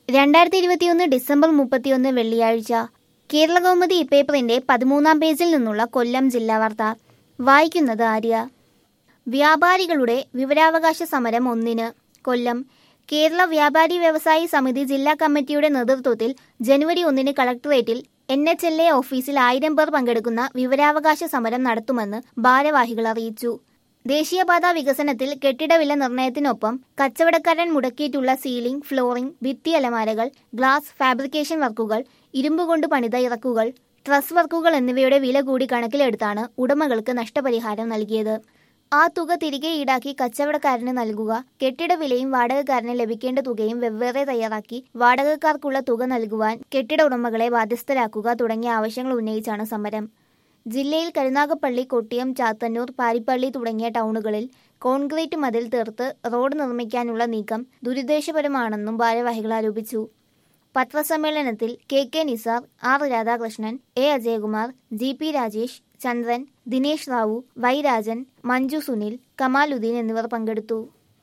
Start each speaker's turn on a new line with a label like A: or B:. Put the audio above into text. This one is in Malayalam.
A: 2021 ഡിസംബർ 31 വെള്ളിയാഴ്ച കേരളകൗമുദി പേപ്പറിന്റെ 13-ാം പേജിൽ നിന്നുള്ള കൊല്ലം ജില്ലാ വാർത്ത വായിക്കുന്നത് ആര്യ. വ്യാപാരികളുടെ വിവരാവകാശ സമരം 1-ന് കൊല്ലം. കേരള വ്യാപാരി വ്യവസായി സമിതി ജില്ലാ കമ്മിറ്റിയുടെ നേതൃത്വത്തിൽ ജനുവരി 1-ന് കളക്ടറേറ്റിൽ NHLA ഓഫീസിൽ 1000 പേർ പങ്കെടുക്കുന്ന വിവരാവകാശ സമരം നടത്തുമെന്ന് ഭാരവാഹികൾ അറിയിച്ചു. ദേശീയപാതാ വികസനത്തിൽ കെട്ടിട വില നിർണയത്തിനൊപ്പം കച്ചവടക്കാരൻ മുടക്കിയിട്ടുള്ള സീലിംഗ്, ഫ്ലോറിംഗ്, ഭിത്തി അലമാരകൾ, ഗ്ലാസ് ഫാബ്രിക്കേഷൻ വർക്കുകൾ, ഇരുമ്പുകൊണ്ട് പണിത ഇറക്കുകൾ, ട്രസ് വർക്കുകൾ എന്നിവയുടെ വില കൂടി കണക്കിലെടുത്താണ് ഉടമകൾക്ക് നഷ്ടപരിഹാരം നൽകിയത്. ആ തുക തിരികെ ഈടാക്കി കച്ചവടക്കാരന് നൽകുക, കെട്ടിട വിലയും വാടകക്കാരന് ലഭിക്കേണ്ട തുകയും വെവ്വേറെ തയ്യാറാക്കി വാടകക്കാർക്കുള്ള തുക നൽകുവാൻ കെട്ടിട ഉടമകളെ ബാധ്യസ്ഥരാക്കുക തുടങ്ങിയ ആവശ്യങ്ങൾ ഉന്നയിച്ചാണ് സമരം. ജില്ലയിൽ കരുനാഗപ്പള്ളി, കൊട്ടിയം, ചാത്തന്നൂർ, പാരിപ്പള്ളി തുടങ്ങിയ ടൗണുകളിൽ കോൺക്രീറ്റ് മതിൽ തീർത്ത് റോഡ് നിർമ്മിക്കാനുള്ള നീക്കം ദുരുദ്ദേശപരമാണെന്നും ഭാരവാഹികൾ ആരോപിച്ചു. പത്രസമ്മേളനത്തിൽ KK Nisar, R Radhakrishnan, A Ajayakumar, GP Rajesh, Chandran, Dinesh Rao, Y Rajan, Manju Sunil, Kamaluddin എന്നിവർ പങ്കെടുത്തു.